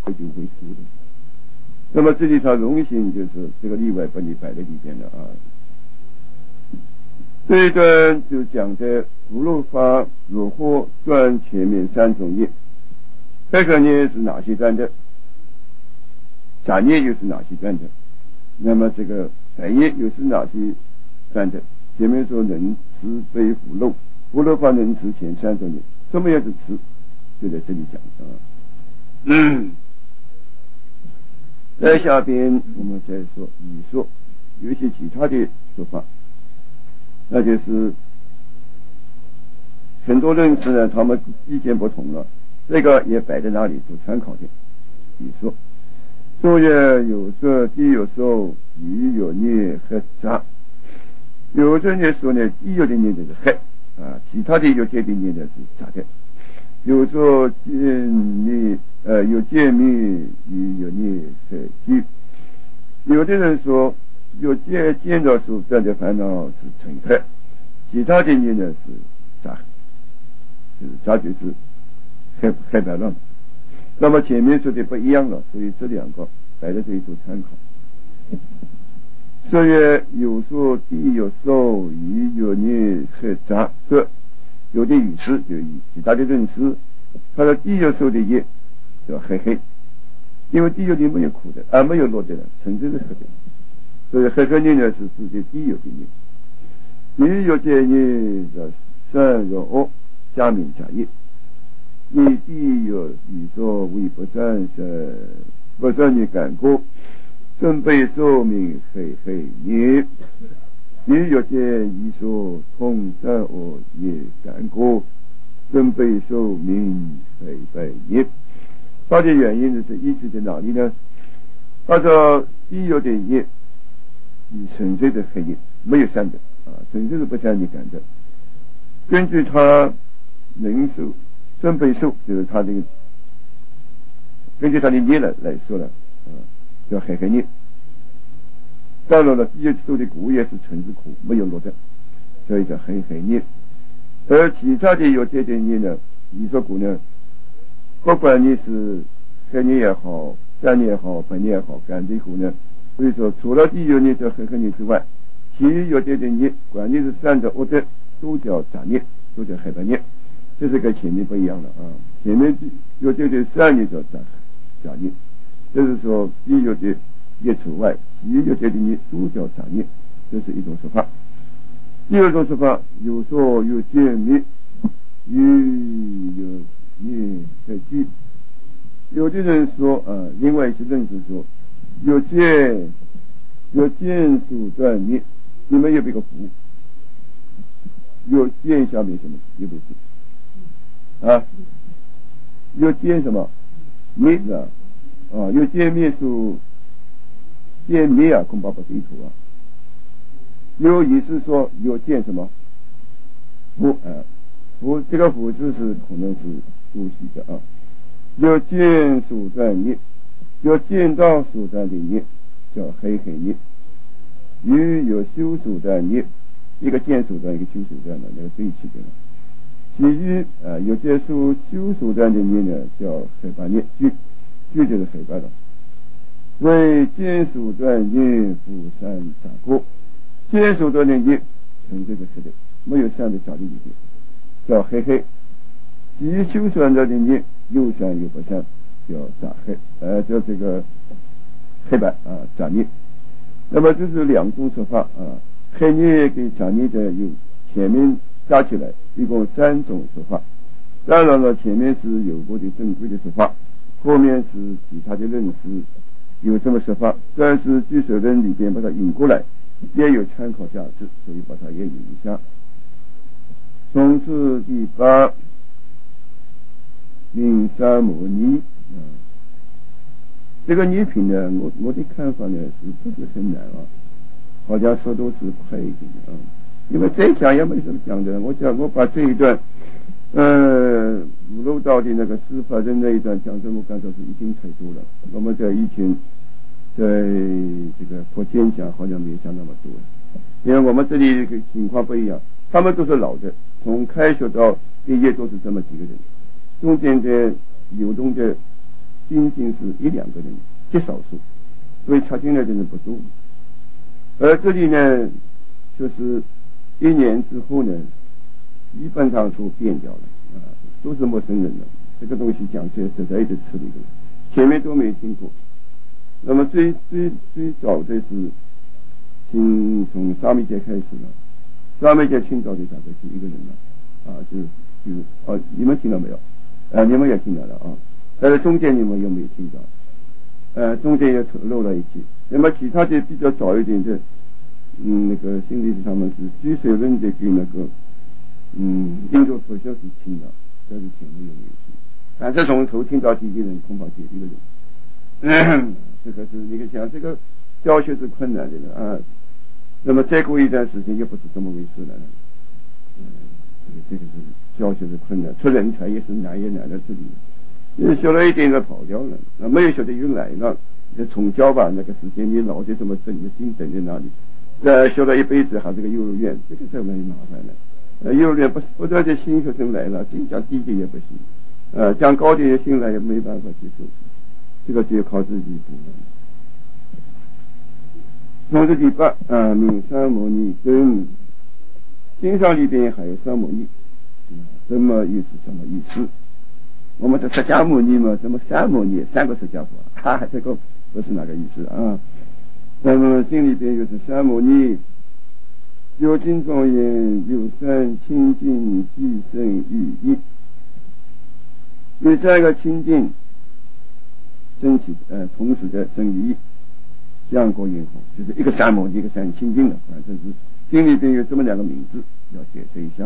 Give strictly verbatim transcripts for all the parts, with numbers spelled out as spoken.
就会输的。那么这里它荣幸就是这个例外把你摆在里边了啊。这一段就讲的福禄法如何断前面三种业，黑和业是哪些断的，杂业又是哪些断的，那么这个白业又是哪些断的。前面说能持非福禄，福禄法能持前三种业，什么样子持就在这里讲啊。嗯，在下边我们再说以说有一些其他的说法，那就是很多人士呢他们意见不同了，这个也摆在那里做参考的。以说昼夜有色地有受鱼有孽和杂，有的人说呢地有的孽就是黑啊，其他的有些的孽呢是杂的。有说见灭呃有见灭与有孽和居，有的人说有见见到所断的烦恼是尘黑，其他的孽呢是杂，就是杂就是黑黑白乱。那么前面说的不一样了，所以这两个摆在这里做参考。这曰有说地有受鱼有孽和杂，这有的语词有其他的认识，他说地有受的业叫黑黑，因为地有的没有苦的啊，没有落的了，纯粹是黑的，所以黑黑孽呢是指的地有的业。鱼有这业叫善有恶加名假业，以地有以说为不善是不善的感过，正被寿命黑黑孽。鱼有些一说通善恶业感过，正被寿命黑白孽。它的原因就是依据在哪里呢？他说地有的业以纯粹的黑业，没有善的啊，纯粹是不善的感的。根据他能受正被受，就是他这个根据他的业来来说了啊，叫黑黑业。当然了，地有受的苦也是纯是苦，没有落的，所以叫黑黑业。而其他的有这点业呢，你说苦呢，不管你是黑业也好，善业也好，白业也好，感的苦呢，所以说除了地有业叫黑黑业之外，其余有这点业，管你是善的恶的，都叫杂业，都叫黑白业。这是跟前面不一样的啊，前面有这点善业叫杂杂业，就是说地有的业除外，其余有这点业都叫杂业，这是一种说法。第二种说法，有说有见灭，与有孽在居。有的人说啊，另外一些认识说，有见有见属断灭，你们有没有个福？有见下面什么？有没有啊？有见什么？灭啊啊！有见灭属见灭啊，恐怕不对头啊。有意思说有见什么福啊？福这个福字是可能是多许的啊。有见属断业，有见到属断的业叫黑黑业。与有修属断业，一个见属断，一个修属断的那个对齐的了。其余啊有些属修属断的业呢叫黑白业，具具就是黑白了。为见属断业不善杂过，见属断的业纯粹的黑的，没有善的杂的一点，叫黑黑。其余修属断的业又善又不善，叫杂黑，呃，叫这个黑白啊杂业。那么这是两种说法啊，黑业跟杂业的有前面加起来一共三种说法。当然了，前面是有过的正规的说法，后面是其他的认识有这么说法，但是据说论里边把它引过来，也有参考价值，所以把它也引一下。从此第八名三摩尼啊，这个涅品呢，我我的看法呢是不是很难啊？好像说都是快一点啊，因为再讲也没什么讲的。我讲我把这一段，呃，五漏道的那个司法人那一段讲的，我感到是已经太多了。我们在以前在这个佛前讲，好像没有讲那么多，因为我们这里这个情况不一样，他们都是老的，从开学到毕业都是这么几个人。中间的流动的仅仅是一两个人，极少数，所以插进来的人不多。而这里呢，就是一年之后呢，基本上都变掉了啊，都是陌生人了。这个东西讲起来实在的吃力的，前面都没听过。那么最最最早的是请从沙弥节开始了，沙弥节清早的大概是一个人了啊，就就哦，你们听到没有？呃，你们也听到了啊，但是中间你们有没有听到？呃，中间也漏了一句。那么其他的比较早一点的，嗯，那个心理是他们是居水论的跟那个嗯印度佛教是听到，但是前面有没有听？反正从头听到底的人恐怕就一个人。嗯，这个是你看想这个教学是困难的了啊。那么再过一段时间又不是这么回事了。嗯，这个是教学是困难，出人才也是难也难在这里。因为学了一点就跑掉了，那没有学的又来了。你重教吧，那个时间你脑子这么整的精整在那里？呃，学了一辈子还是个幼儿园，这个才蛮麻烦的。呃，幼儿园不不断的新学生来了，净讲低级也不行，呃，讲高级的新来也没办法接受，这个就要靠自己补了。从这第八啊，名三摩尼跟经上里边还有三摩尼，什么意思？什么意思？我们说释迦牟尼嘛，什么三摩尼，三个释迦佛，哈哈，这个不是那个意思啊。那么经里边又是三摩尼，有经庄严，有三清净，具生于一。有三个清净升起，呃，同时的生于一，相国焰红，就是一个三摩尼，一个三清净的，反正是经里边有这么两个名字，要解释一下。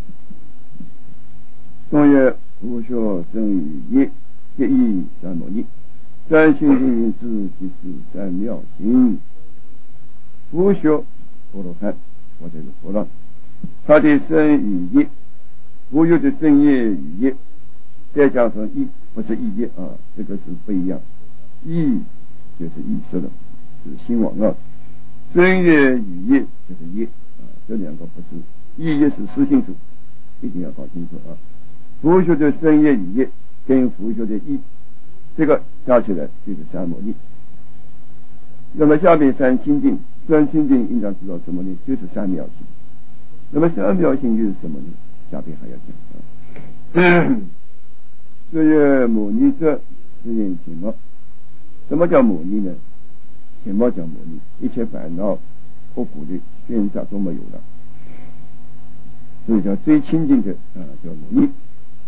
中曰无学生于一，一意三摩尼，三清净智即是三妙行。无学波罗汉，或者是佛浪，他的生与业，无有的生业与业，再加上意，不是意业啊，这个是不一样。意就是意识了，是心王啊。生业与业就是业啊，这两个不是，意业是实性主，一定要搞清楚啊。佛学的生业与业跟佛学的意，这个加起来就是三摩尼。那么下面三清净，三清净应当知道什么呢？就是三妙行。那么三妙行又是什么呢？下边还要讲啊。这曰摩尼者，是言前末。什么叫摩尼呢？前末叫摩尼，一切烦恼、苦苦的选择都没有了，所以叫最清净的啊，叫摩尼。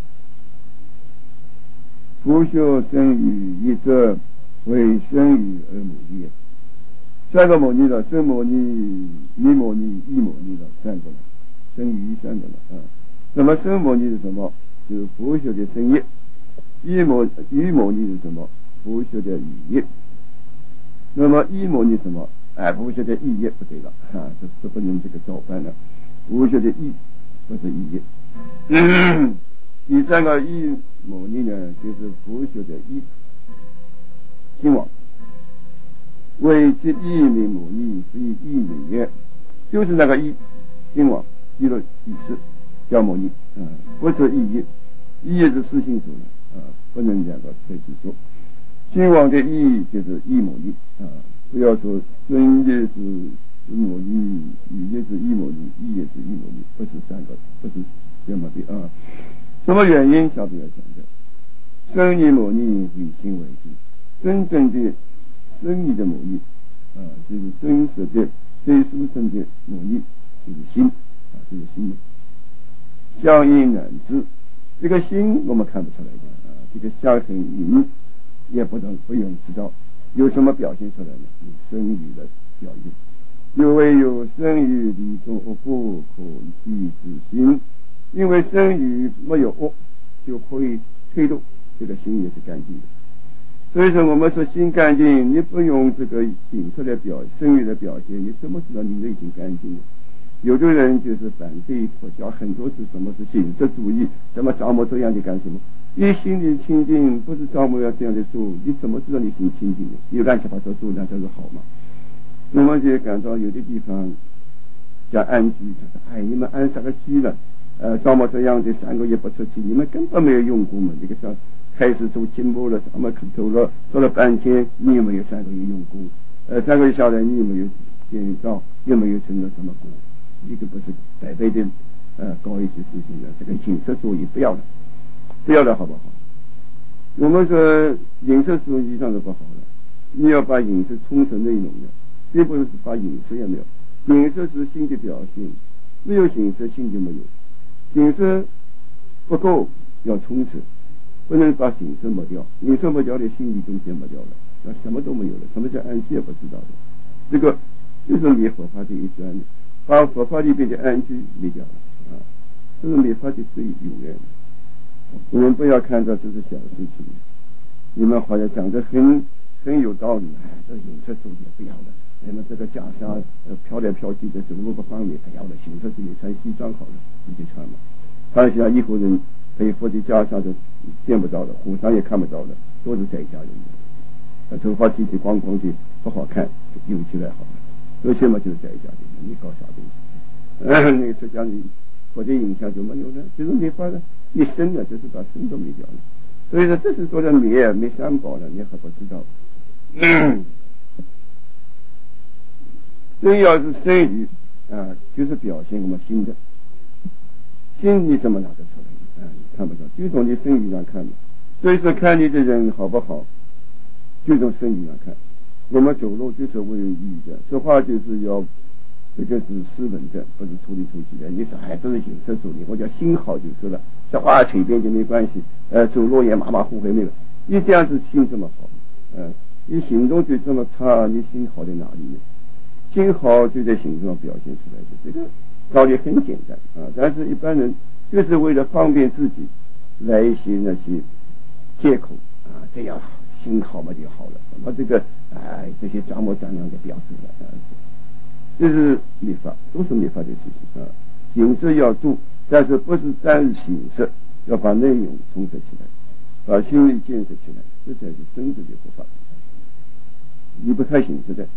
佛学生于一者，为生于而摩尼。三个摩尼了，生摩尼、一摩尼、一摩尼了，三个了，生于三个了啊。那么生摩尼是什么？就是佛学的生业。一摩一摩尼是什么？佛学的语业。那么一摩尼什么？哎，佛学的意业不对了啊，这这不能这个照办了。佛学的意不是意业。嗯，第三个一摩尼呢，就是佛学的意心王。为即意名摩尼，是以意名也，就是那个意心王意了意识叫摩尼啊，不是意业，意业是实性说的啊，不能两个同时说。心王的意就是意摩尼啊，不要说真业是摩尼，语业是意摩尼，意业是意摩尼，不是三个，不是这么的啊。什么原因？下边要讲的。生意摩尼以心为心，真正的生意的摩尼啊，就是真实的最殊胜的摩尼，就是心啊，就是心。相应难知，这个心我们看不出来的啊，这个相很隐，也不能不用知道有什么表现出来呢？有生语的表现，有为有生语离众恶不可依之心，因为生语没有恶，就可以推动这个心也是干净的。所以说我们说心干净，你不用这个形式来表生语的表现，你怎么知道你内心干净呢？有的人就是反对佛教，很多是什么是形式主义，怎么着魔这样的干什么？你心里清净，不是着魔要这样的做，你怎么知道你心清净呢？你乱七八糟做，那才是好嘛。那么就感到有的地方叫安居，他说哎，你们安啥个居了？呃，着魔这样的三个月不出去，你们根本没有用过嘛，这个叫开始做节目了，咱们可做了做了半天，你有没有三个月用功？呃，三个月下来，你有没有见到？有没有成了什么果？一个不是百倍的呃高一些事情的，这个影射主义不要了，不要了，好不好？我们说影射主义上是不好了，你要把影射充成内容的，并不是把影射也没有，影射是性的表现，没有影射性就没有，影射不够要充实，不能把影射抹掉，影射抹掉的心理东西抹掉了，那什么都没有了，什么叫安息也不知道的，这个就是灭佛法的一端的，把佛法里边的安居灭掉了啊，这是灭法的最有缘的。你们不要看到这是小事情，你们好像讲的很很有道理，哎，这影射主义不要了，你们这个袈裟呃飘来飘去的走路不方便，不要了，影射主义穿西装好了，你就穿嘛。当下一户人被佛的袈裟都见不到了，和尚也看不到了，都是在家用的，头发剃剃光光的不好看，就用起来好了。有些嘛就是在家用的，你搞啥东西？呃、那个出家人佛的影响就没有了，就是没法了。一生呢，就是把生都灭掉了，所以说这是说的灭灭三宝了，你还不知道。嗯、真要是生育啊，就是表现我们心的，心你怎么拿得出来？啊，你看不到，就从你生育上看嘛。所以说看你的人好不好，就从生育上看。我们走路就是为有意义的，说话就是要。这个是斯文的，不是处理出去的。你说哎，这是影射主义，我叫心好就是了，说话随便就没关系，呃，走路也马马虎虎没有。你这样子心这么好，呃，你行动就这么差，你心好在哪里呢？心好就在行动上表现出来的，这个道理很简单啊。但是一般人就是为了方便自己，来一些那些借口啊，这样心好嘛就好了，那这个哎、呃、这些装模作样的标志了。呃这是灭法，都是灭法的事情啊。形式要做，但是不是单形式，要把内容充实起来，把心理建设起来，这才是真正的佛法。离不开形式的。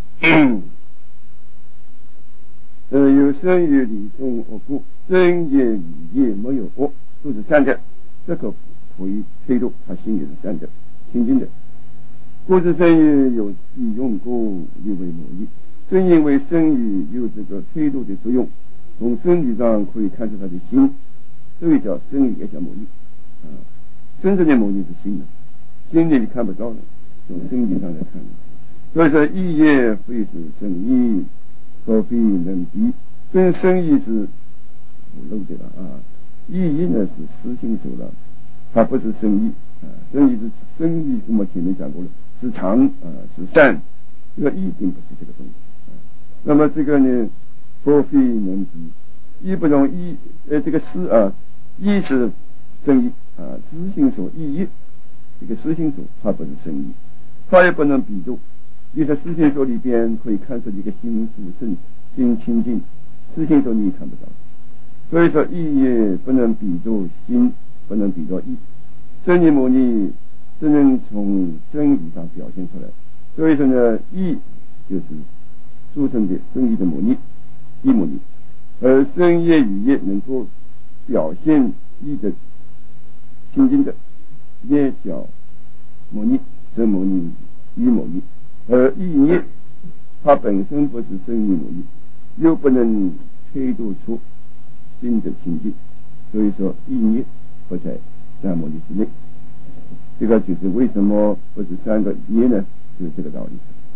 呃，有生于理中恶故，生业与业没有恶，都是善的，这个可以推动他心里是善的、清净的。故是生于有利用故，亦为某意。正因为生育有这个推动的作用，从生理上可以看出他的心，这个叫生育，也叫牟利啊。真正的牟利是心的，心里你看不到的，从生理上来看的。所以说，意业非是生意，何必能比？真生意是漏的了啊，意义呢是实心手了，它不是生意啊。生意是生意，我们前面讲过了，是常啊，是善，这个意并不是这个东西。那么这个呢，何非能比？义不容义，呃，这个思啊，义是生意啊，知行所义义，这个思行所它不是生意，它也不能比度。你在思行所里边可以看出一个心属圣、心清净，思行所你也看不到。所以说义也不能比度心，不能比度义。真理牟利只能从真理上表现出来。所以说呢，义就是俗称的生意的牟利，义牟利，而生业与业能够表现义的清净的，业叫牟利，则牟利义牟利，而义业它本身不是生意牟利，又不能推度出心的清净，所以说义业不在三牟利之内。这个就是为什么不是三个业呢？就是这个道理。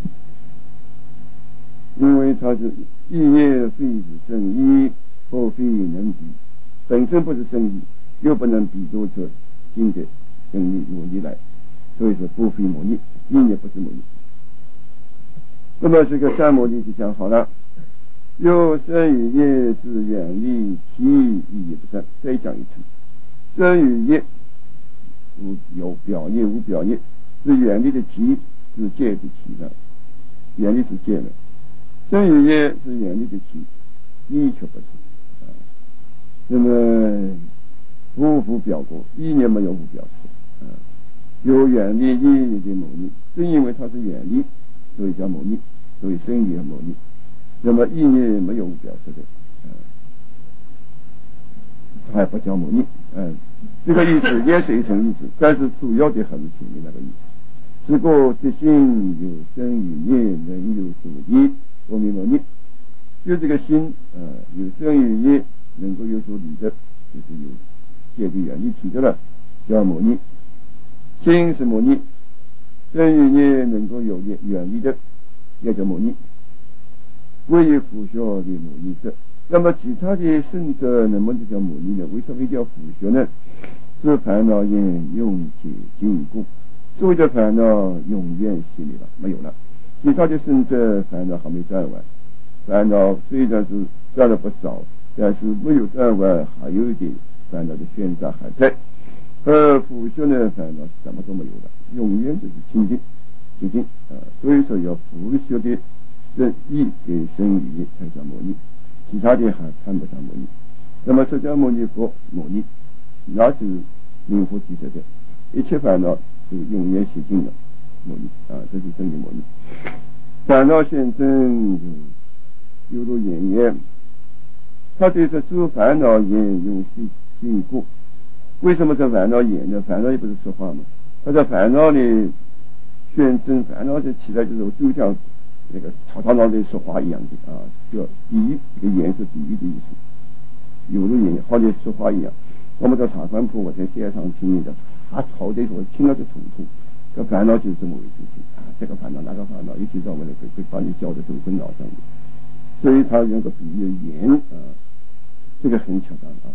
因为它是义业非是生意，或非能比，本身不是生意，又不能比度出新的生意牟利来，所以说不非牟利，义也不是牟利。那么这个三牟利就讲好了，又生与业是远离其意义不善，再讲一次，生与业无有表业无表业，是远离的其，是戒的其了，远离是戒了。生与业是远离的其，义却不是啊。那么无无表过，意念没有无表示啊，有远离义的牟利，正因为它是远离，所以叫牟利，所以生与牟利。那么意念没有无表示的，啊，还不叫牟利，嗯、啊。 这个意思也是一层意思，但是主要的还是前面那个意思。是故即心有生于业，能有所依。我明白你，就这个心呃有生于业，能够有所理的，就是有戒律原理提的了，叫摩尼。心是摩尼，生于业能够有原理的，也叫摩尼。为有辅学的摩尼者，那么其他的圣者能不能叫摩尼呢？为什么叫辅学呢？是烦恼因用解禁故。所谓的烦恼永远熄灭了，没有了。其他的圣者烦恼还没断完，烦恼虽然是断了不少，但是没有断完，还有一点烦恼的宣杂还在。而辅学呢，烦恼什么都没有了，永远就是清净清净啊。所以说要辅学的生意给生语才叫摩尼，其他的还谈不上摩尼。那么释迦牟尼佛摩尼，那是名副其实的，一切烦恼就永远洗净了，摩尼啊，这是真的摩尼。烦恼现真犹如炎炎，他对这诸烦恼炎用是禁锢。为什么这烦恼炎呢？烦恼也不是说话嘛，他在烦恼里宣称，烦恼就起来就是就像那个吵吵闹闹的说话一样的啊，叫比喻，这个言是比喻的意思，犹如言好像说话一样。我们在茶馆铺，我在街上听的，他吵的时候听了就痛苦。这烦恼就是这么回事情啊，这个烦恼那个烦恼，一提到我们会会把你搅得头昏脑胀的。所以他用个比喻言啊，这个很恰当啊。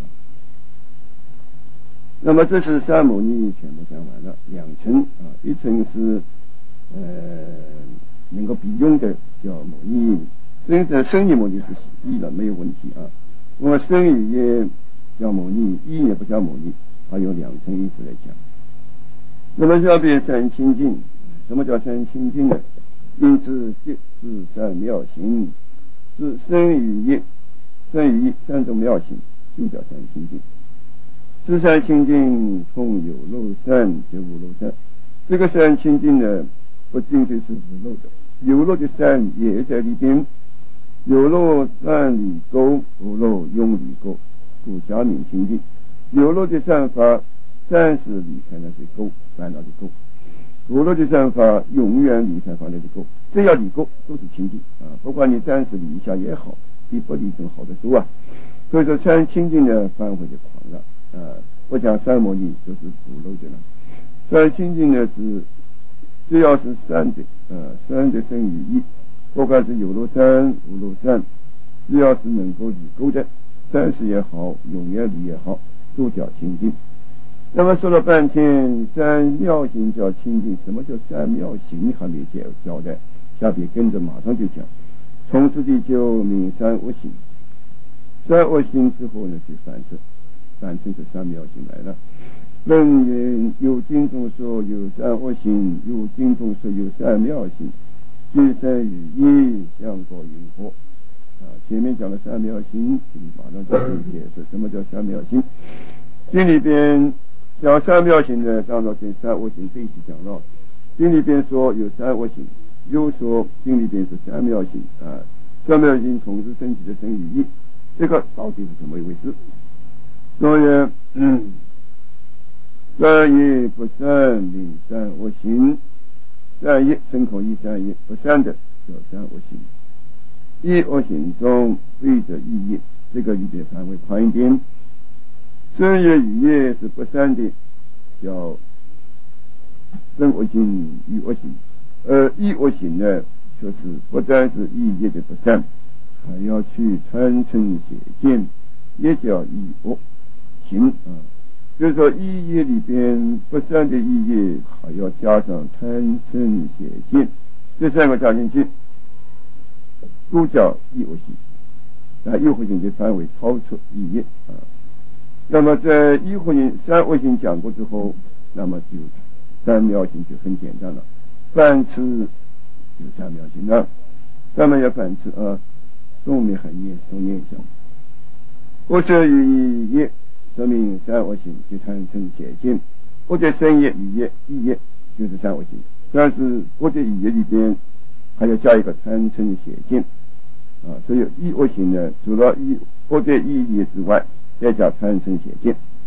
那么这是三摩尼全部讲完了，两层啊，一层是呃能够比用的叫摩尼，生的生理摩尼是义了，没有问题啊。那么生语也叫摩尼，义也不叫摩尼，它有两层意思来讲。那么要变三清净，什么叫三清净呢？因之即是三妙行，是生语业、生语义三种妙行，就叫三清净。这三清净通有漏善及无漏善，这个三清净呢，不仅仅是无漏的，有漏的善也在里边。有漏善理钩，无漏用理钩，故加名清净。有漏的善法，暂时离开那些钩，烦恼的钩；无漏的善法，永远离开烦恼的钩。只要离钩，都是清净啊！不管你暂时离一下也好，比不离更好的多啊。所以说，三清净的范围就广了。啊，不讲三摩尼就是无漏的了。三清净呢是，只要是善的，啊，善的生与义，不管是有漏善、无漏善，只要是能够离垢的，善事也好，永远离也好，都叫清净。那么说了半天，三妙行叫清净，什么叫三妙行还没交交代，下边跟着马上就讲。从此地就名三恶行，三恶行之后呢就反射。反正是三妙行来了。论云有经中说有三恶行，有经中说有三妙行，皆生于一，相过云何啊？前面讲了三妙行，这里马上就可以解释什么叫三妙行。经里边讲三妙行呢，当然跟三恶行在一起讲了。经里边说有三恶行，又说经里边是三妙行啊。三妙行同时升起的生与义，这个到底是怎么一回事？所以，嗯，善业不善名善恶行，善业生口一善业，不善的叫善恶行。一恶行中对着一业，这个里边范围宽一点。生业与业是不善的，叫生恶行与恶行。而一恶行呢，就是不但是一业的不善，还要去贪嗔邪见，也叫一恶。行啊，就是说一业里边不善的一业，还要加上贪嗔邪见，这三个加进去，都叫一恶行。啊，一恶行的范围超出一业啊。那么在一恶行、三恶行讲过之后，那么就三妙行就很简单了。反次就三妙行了，咱们要反次啊，重点很念，重念一下。不舍于一业。说明三恶行就贪嗔邪见，或者生业与业一业就是三恶行，但是或者一业里边还要加一个贪嗔邪见啊，所以一恶行呢，除了一或者一业之外，再加贪嗔邪见。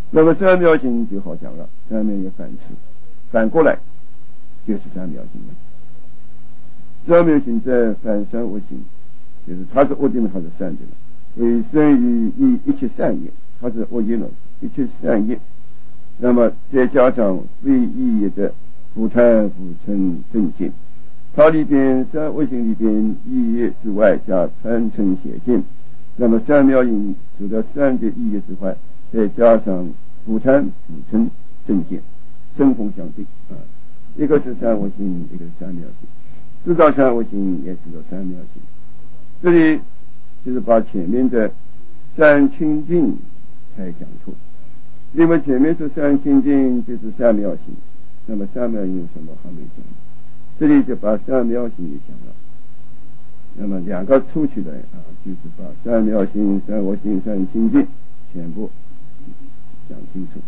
那么三藐行就好讲了，三藐也反词，反过来就是三藐行了。三藐行在反三恶行，就是它是恶的呢，它是善的了。为生于一一切善业，它是恶业了，一切善业。那么再加上非义业的不贪不嗔正见，它里边三恶行里边义业之外加贪嗔邪见，那么三藐行除了三的义业之外，再加上不贪不嗔正见，生风相对啊，一个是三恶行，一个是三藐行。知道三恶行也知道三藐行，这里就是把前面的三清净才讲出，因为前面是三清净就是三藐行，那么三藐行有什么还没讲，这里就把三藐行也讲了，那么两个凑起来啊，就是把三藐行、三恶行、三清净全部讲清楚。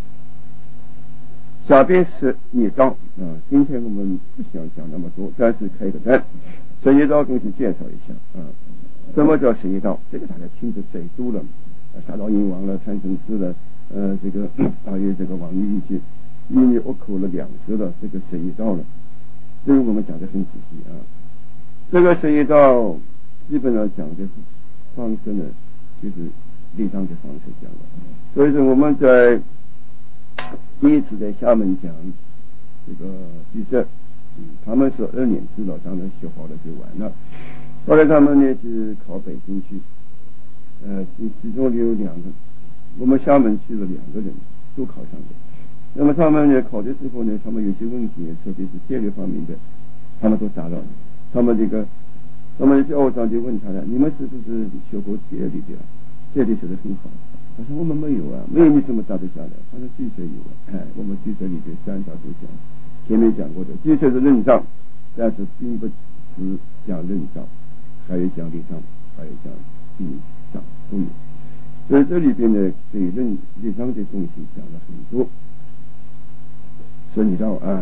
下边是业道啊，今天我们不想讲那么多，但是开个单，十业道东西介绍一下啊。什么叫十业道？这个大家听得最多了，杀盗淫妄了，贪嗔痴了，呃，这个还有这个妄语一句，一语恶口了，两舌了，这个十业道了。这个我们讲得很仔细啊。这个十业道基本上讲的方式呢，就是立章的方式讲的，所以说我们在第一次在厦门讲这个居士，嗯，他们是二年制了，当然学好了就完了。后来他们呢就考北京去，呃，其其中有两个，我们厦门去了两个人都考上的。那么他们呢考的时候呢，他们有些问题，特别是戒律方面的，他们都答了。他们这个，他们教务长就问他了：“你们是不是学过戒律的？戒律学得很好。”他说我们没有啊，没有你怎么答得下来？他说居舍有啊，哎，我们居舍里边三条都讲，前面讲过的，居舍是认账，但是并不只讲认账，还有讲立账，还有讲定账都有。所以这里边呢，对认立账的东西讲了很多。所以你知道啊，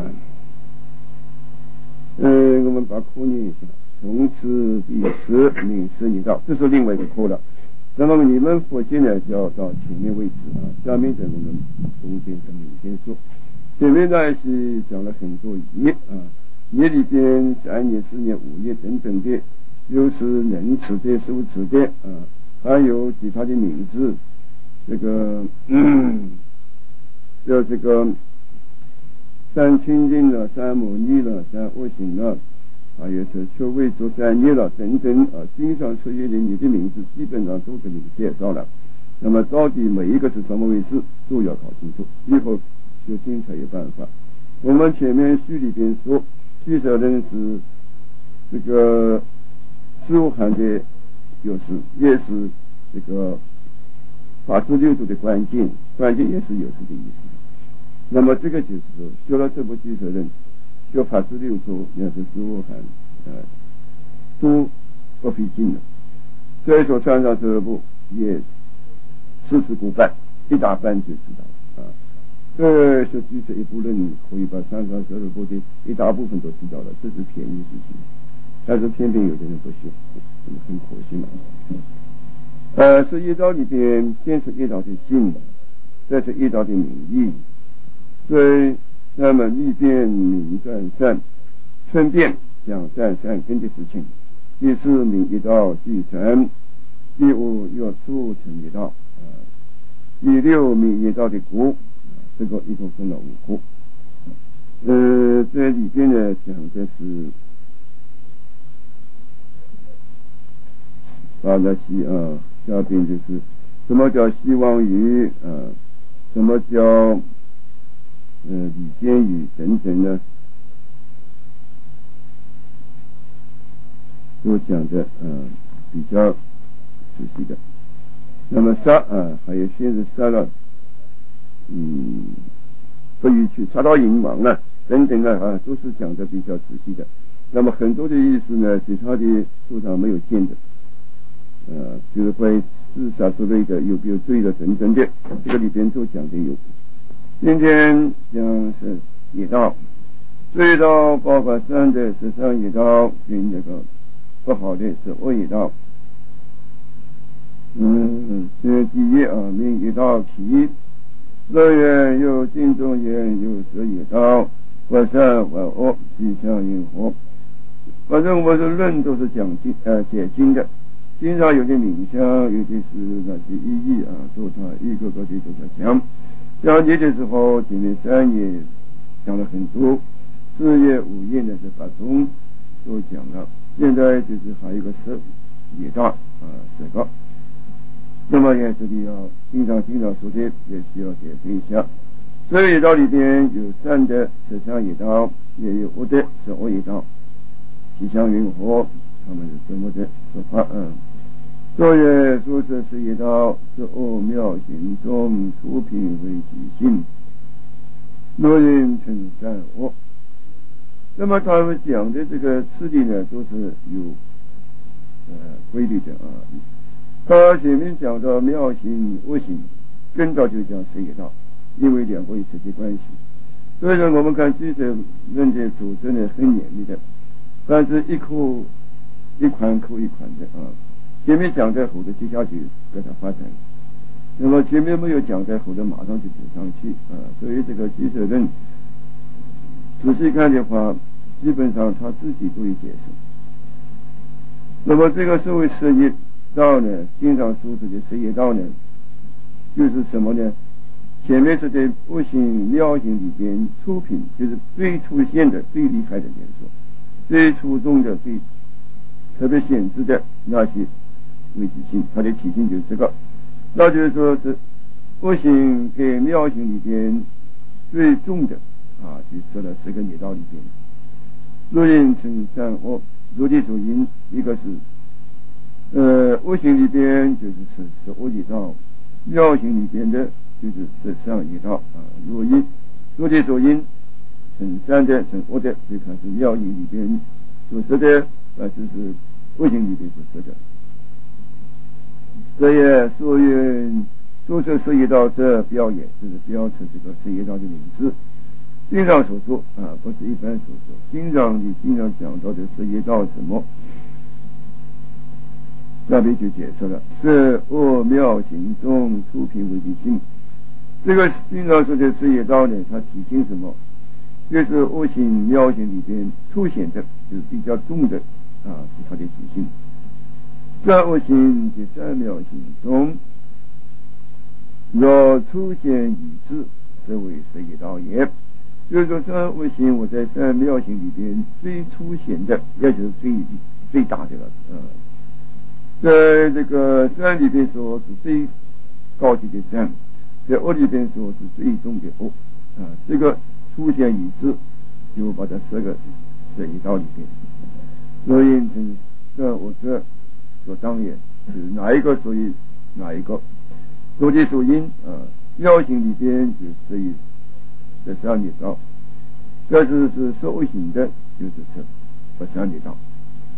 呃，我们把课念一下，从此第十名十你道，这是另外一个课了。那么你们佛经呢就要到前面为止啊，下面的我们中间跟明天说。前面呢是讲了很多业啊，业里边三业、四业、五业等等的，又是能持的、受持的啊，还有其他的名字，这个嗯，叫这个三清净了、三摩尼了、三恶行了。还有是却为做三业了等等啊，经常出现的你的名字基本上都给你介绍了。那么到底每一个是什么回事，都要搞清楚，以后修行才有办法。我们前面序里边说，居舍人是这个十五行的有时，也是这个法治六度的关键，关键也是有时的意思。那么这个就是说，修了这部居舍人。学法治六度，也是十五行，呃，都不费劲的。所以说，三藏十二部也四次过半，一大半就知道了啊。这学居士一部人可以把三藏十二部的一大部分都知道了，这是便宜事情。但是偏偏有的人不学，这么很可惜嘛。呃，是一道里边先是一道的性，再是一道的名义，所以。那么立变名转善，分辨讲善善根的事情。第四名一道继承，第五要促成一道，啊，第六名一道的果，这个一共分了五果。呃，在里边呢讲的是发了希啊，下边就是什么叫希望语啊，什么叫呃，李监语等等呢，都讲的呃比较仔细的。那么杀啊，还有先是杀了，嗯，不予去杀到淫王了等等的啊，都是讲的比较仔细的。那么很多的意思呢，其他的书上没有见的，呃，就是关于自杀之类的，有没有罪的等等的，这个里边都讲的有。今天讲是业道，罪道包括善的是善业道，跟那个不好的是恶业道。嗯，这第一啊，名业道起， 若言有经中言有色也道，万善万恶，吉祥因祸。反正我的论都是讲经呃解经的，经常有的冥想，有的是那些意义啊，都他一个个的都在讲。讲解的时候，前面三页讲了很多，四页五页呢是把中都讲了，现在就是还有一个十也大啊十个。那么也这里要经常经常说的，也需要解释一下。这个也道里边有善的十善也道，也有恶的十恶也道。吉祥云祸，他们是怎么的说法？嗯，所以说是是一道是恶妙行中出品为己性，若人成善恶。那么他们讲的这个次第呢，都是有呃规律的啊。他前面讲到妙行恶行，跟着就讲十一道，因为两个有直接关系。所以说我们看记者论的组织呢很严密的，但是一扣一款扣一款的啊。前面讲在后的接下去给它发展，那么前面没有讲在后的马上就补上去啊。所以这个记者论仔细看的话，基本上他自己都有解释。那么这个所谓十一道呢，经常说这个十一道呢，就是什么呢？前面是在恶行妙行里边出品，就是最出现的、最厉害的元素，最出众的、最特别显示的那些为己性，它的体性就是这个。那就是说是恶行跟妙行里边最重的啊，就说了十个业道里边，若人成善恶，如地所因，一个是呃恶行里边就是是是恶业道，妙行里边的就是是善业道啊。若因如地所因，成善的成恶的，就看是妙行里边所说的，啊就是恶行里边所说的。这也所云诸色十一道这标也，就是标出这个十一道的名字。经常所说啊，不是一般所说，经常你经常讲到的十一道什么？那边就解释了，是恶妙行中出品为己性。这个经常说的十一道呢，它体现什么？就是恶行妙行里边凸显的，就是比较重的啊，是它的体性。善恶行及善妙行中，若出现已知，则为十一道也。就是说，善恶行我在善妙行里边最出现的，也就是最最大的了。呃，在这个善里边说是最高级的善，在恶里边说是最重的恶啊。这个出现已知，就把它十个十一道里边，若因成善恶者。所当也，是哪一个属于哪一个？所即属因啊，妙行里边就属于这三业道，这是是受恶行的，就是这不三业道。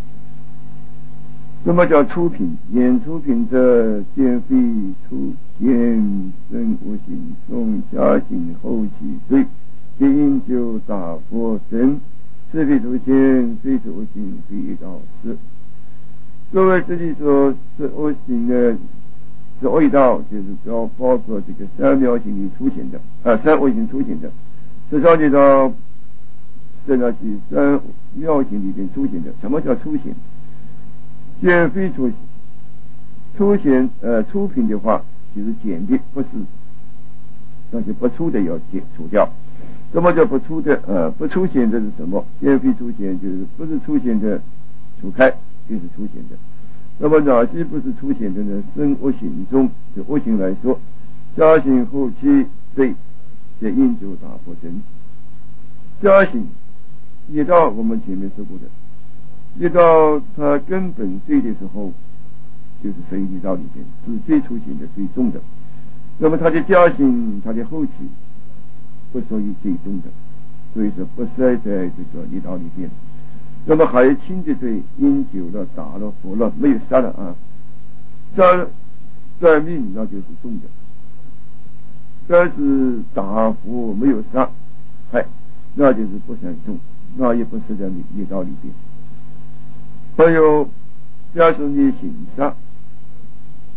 什么叫出品？言出品者，皆非出现生无行中加行后起罪，皆因就打破身，是非出现，非是无行，非一道是。各位这里说是恶行的，是恶道，就是要包括这个三妙行里出现的啊，三恶行出现的，这上去到在那些三妙行里边出现的。什么叫出现？减非出出现呃出品的话，就是减的，不是那些不出的要减除掉。什么叫不出的？呃，不出现的是什么？减非出现就是不是出现的除开。就是出现的。那么哪些不是出现的呢？生恶行中，就恶行来说，加行后期罪，这因就打破真。加行一到我们前面说过的，一到它根本罪的时候，就是十一道里边是最出现的最重的。那么它的加行，它的后期不属于最重的，所以说不塞在这个一道里边。那么还有轻的罪，因久了、打了、活了，没有杀了啊，杀断命那就是重的。但是打活没有杀害，那就是不算重，那也不是在业道里边。还有，假使你行杀，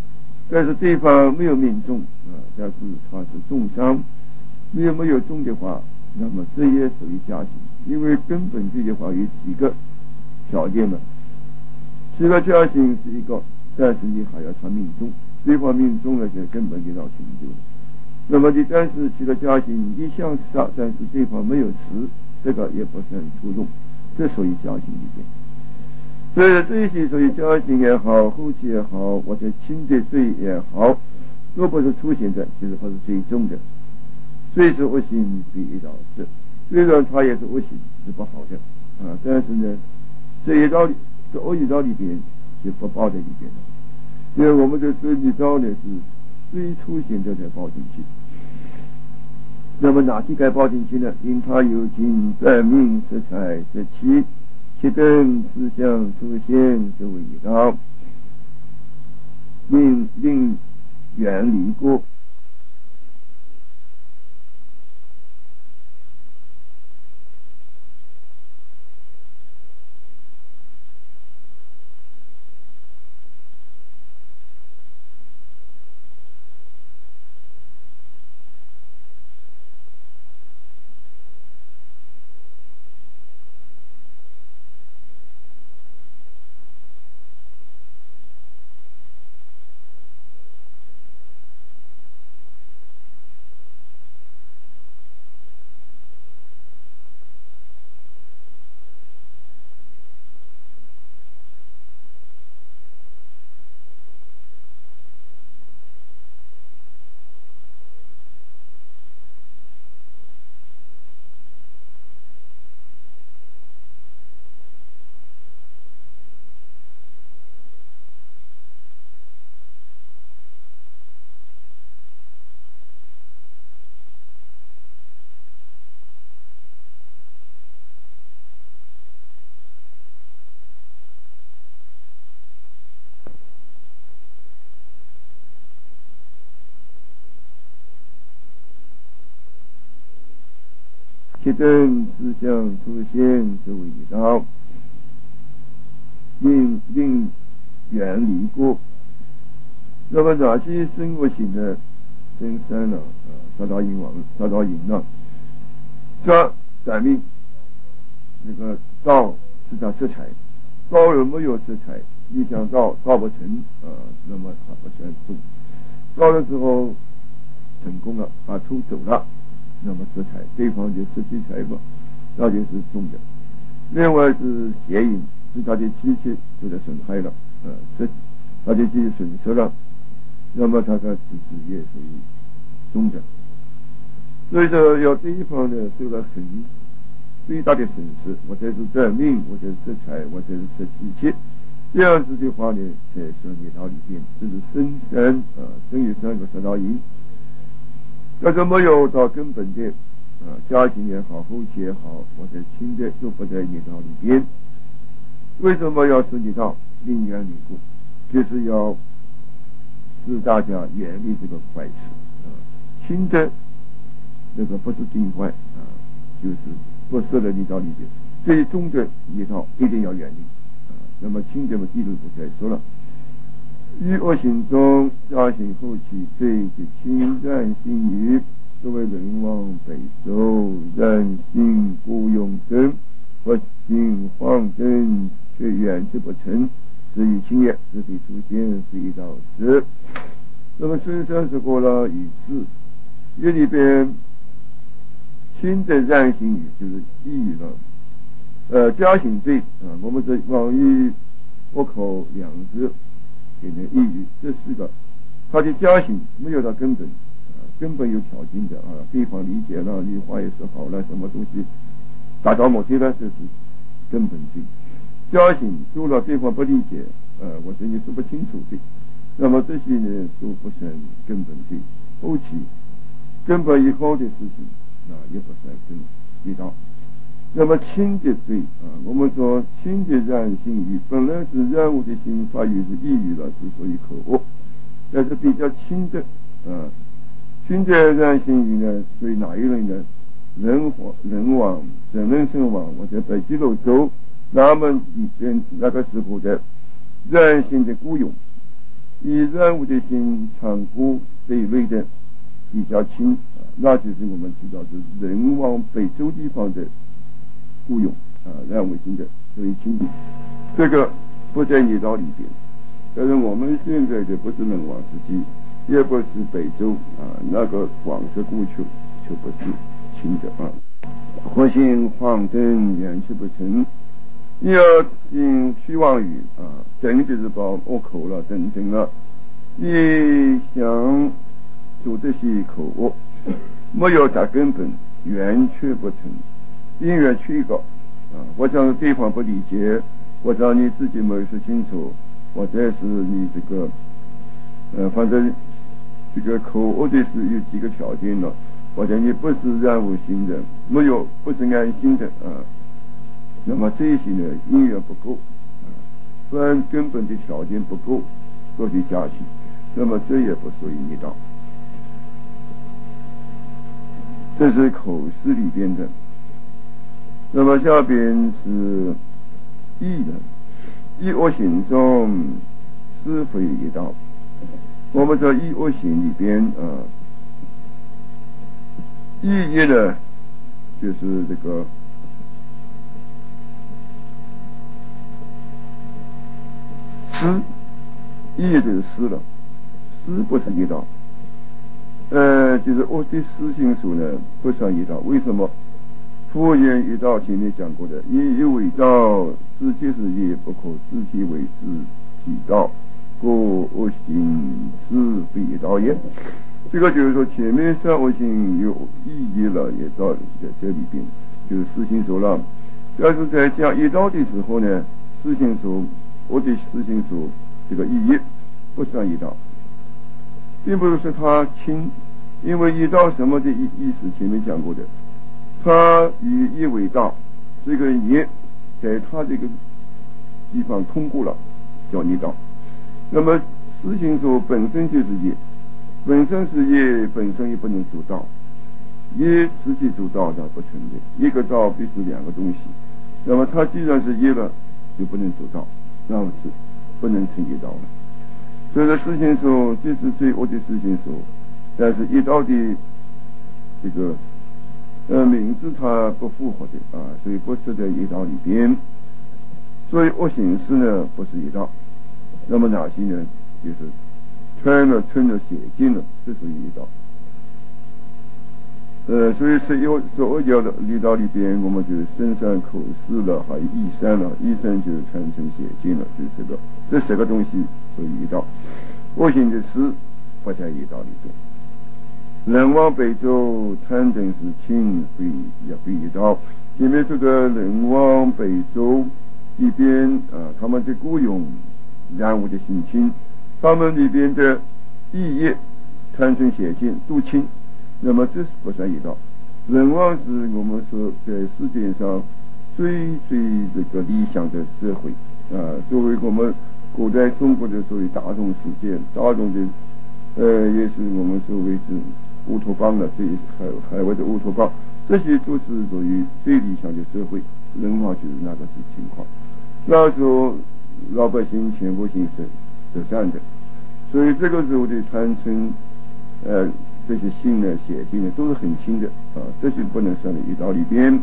但是对方没有命中啊，但是他是重伤，没有没有中的话，那么这也属于加刑，因为根本罪的话有几个条件嘛，七个加刑是一个，但是你还要他命中，对方命中了就根本就要成就了。那么你但是起了加刑，你想杀，但是对方没有死，这个也不算出众，这属于加刑里边。所以这些属于加刑也好，后期也好，或者轻的罪也好，都不是出现的，就是不是最重的。罪是恶行必一道是，虽然它也是恶行，是不好的啊，但是呢，这一道里这恶一道里边就不报在里边了，因为我们的这一道呢是最出现的才报进去。那么哪些该报进去呢？因他有情在命色彩色气七等思想出现是为一道，令令远离过。七等思想出现是为一道，令令远离过。那么哪些生活型的生三了啊？杀到淫王，杀到淫了，杀改命那个道是他色彩，道有没有色彩？你想道道不成啊，那么他不算中。到了之后成功了，把出走了，那么色彩对方就失去财物，那就是中的。另外是邪淫，是他的妻妾受到损害了，啊，是他的妻子损失了，那么他的子子也属于中的。所以说，要这一方呢受了很最大的损失，或者是得命，或者是失财，或者是失妻妾，这样子的话呢，才算业道里边，这是生三啊，生有三个杀到淫。要是没有到根本的啊，家庭也好，后期也好，或者轻的都不在业道里边。为什么要说业道令远离过？就是要使大家远离这个坏事啊，轻的那个不是定坏啊，就是不设在业道里边。最终的业道一定要远离啊。那么轻的嘛，地路不再说了。于恶行中，加行后期最极轻染性于作为人王北周染性不用灯，不行黄灯，却远之不成，是以轻也，是非出现是一道之。那么生三是过了以次，这里边轻的染性语就是抑郁了。呃，加行罪啊，我们这往于我口两字。给人抑郁，这四个，他的家行没有到根本啊，根本有条件的啊，对方理解了，你话也说好了，什么东西达到目的了，这是根本罪。家行做了对方不理解，呃，或者你说不清楚的，那么这些呢都不算根本罪。后期根本以后的事情啊，也不算根一道。那么轻的罪啊，我们说轻的染性语，本来是染物的心发语是抑郁了，之所以口恶，但是比较轻的啊，轻的染性语呢，属于哪一类呢？人火人王、人人身王，或者北极楼州他们以前那个时候的染性的雇佣， 以染污的心常顾这一类的比较轻，那就是我们知道是人往北周地方的雇佣啊，染污性的所以轻的，这个不在业道里边。但是我们现在的不是人王时期，也不是北周啊，那个广色故丘就不是轻的啊。或信黄灯元气不成，要因虚妄语啊，等就是把恶口了等等了，也想做这些口恶，没有打根本，圆却不成，因缘去告啊，或者是对方不理解，或者你自己没有说清楚，或者是你这个呃，反正这个口恶的是有几个条件了，或者你不是染污心的，没有不是安心的啊，那么这些呢因缘不够啊，虽然根本的条件不够做去加行，那么这也不属于业道。这是口识里边的。那么下边是意呢，意恶行中是非业道。我们在意恶行里边啊，意业呢就是这个思，意业就是思了，思不是业道。呃，就是恶的思行数呢不算业道，为什么？佛言业道前面讲过的，业有为道，自己是业，不可自己为自己道，故恶行是非业道也。这个就是说，前面三恶行有意义了，业道在这里边就是思行数了。但是在讲业道的时候呢，思行数恶的思行数这个意义不算业道。并不是说它轻，因为业道什么的意意思前面讲过的，它与业为道，这个业在它这个地方通过了叫业道。那么思行数本身就是业，本身是业，本身也不能做道，业自己做道它不成的，一个道必须两个东西。那么它既然是业了，就不能做道，那么是不能成业道了。所以说思行数这是最恶的思行数，但是业道的这个呃名字它不符合的啊，所以不是在业道里边。所以恶行识呢不是业道，那么哪些呢？就是穿了穿了写尽了，这属于业道。呃，所以是有所谓叫的业道里边，我们就是身上口识了，还有意三了，意三就是传承写尽了，就是这个这十个东西属于业道。恶行的事不在业道里边。人往北走，贪嗔是轻非也非业道。前面这个人往北走里边啊，他们的雇佣染污的心轻，他们里边的意业贪嗔邪见都轻。那么这是不算业道。人王是我们说在世界上最最这个理想的社会啊，作为我们古代中国的所谓大众世界，大众的呃也是我们所谓是乌托邦了，这海海外的乌托邦，这些都是属于最理想的社会。人王就是那个是情况，那时候老百姓全部行是是善的，所以这个时候的传承呃。这些性呢、血性呢都是很轻的啊，这就不能算在业道里边。